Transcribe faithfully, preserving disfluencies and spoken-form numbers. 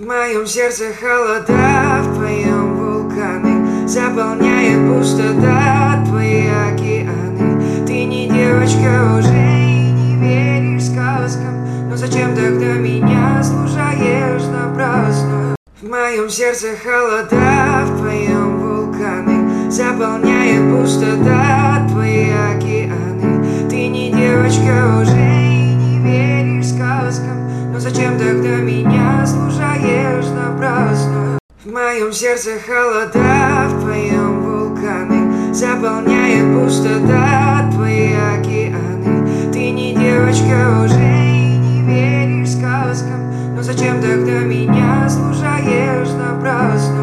В моем сердце холода, в твоем вулканы заполняет пустота твои океаны. Ты не девочка уже и не веришь сказкам, но зачем тогда меня слушаешь напрасно? В моем сердце холода, в твоем вулканы заполняет пустота твои океаны. Ты не девочка уже и не веришь сказкам, но зачем тогда меня слушаешь напрасно? В моем сердце холода, в твоем вулканы заполняет пустота твои океаны. Ты не девочка уже и не веришь сказкам, но зачем тогда меня слушаешь напрасно?